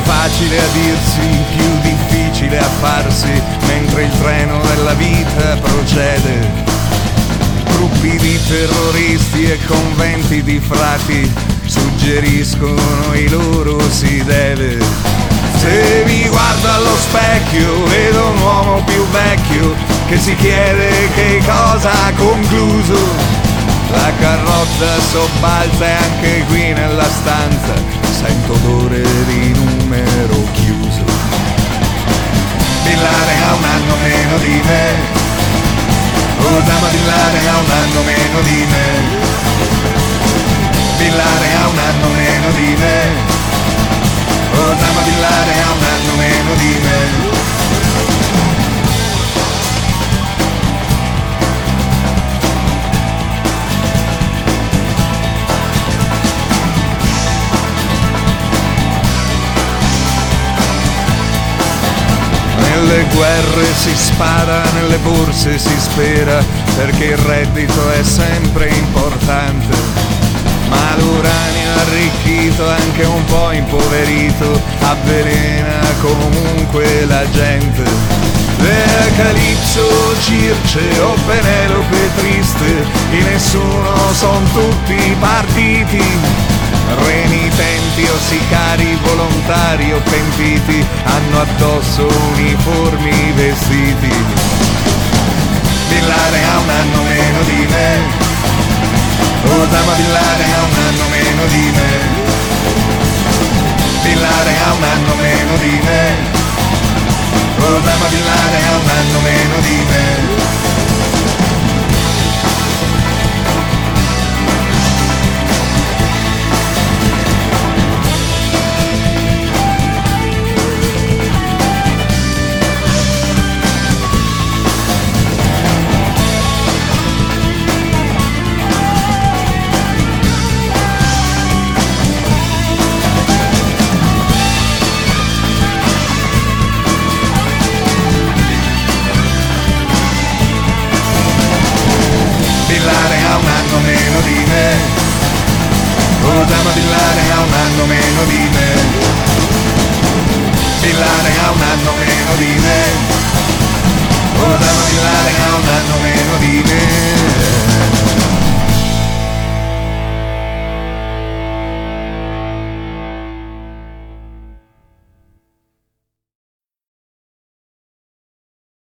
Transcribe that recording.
facile a dirsi, più difficile a farsi, mentre il treno della vita procede. Gruppi di terroristi e conventi di frati suggeriscono i loro si deve. Se mi guardo allo specchio vedo un uomo più vecchio che si chiede che cosa ha concluso. La carrozza sobbalza e anche qui nella stanza sento odore di numero chiuso. Bin Laden ha un anno meno di me, Osama Bin Laden ha un anno meno di me, Bin Laden ha un anno meno di me, Osama Bin Laden ha un anno meno di me. Nelle guerre si spara, nelle borse si spera, perché il reddito è sempre importante. Ma l'uranio arricchito, anche un po' impoverito, avvelena comunque la gente. Dea Calipso, Circe o Penelope triste, di nessuno son tutti partiti. Renitenti o sicari, volontari o pentiti, hanno addosso uniformi vestiti. Bin Laden ha un anno meno di me, Osama Bin Laden ha un anno meno di me, Bin Laden ha un anno meno di me, Osama Bin Laden ha un anno meno di me. Osama Bin Laden ha un anno meno di me, Bin Laden ha un anno meno di me, Osama Bin Laden ha un anno meno di me.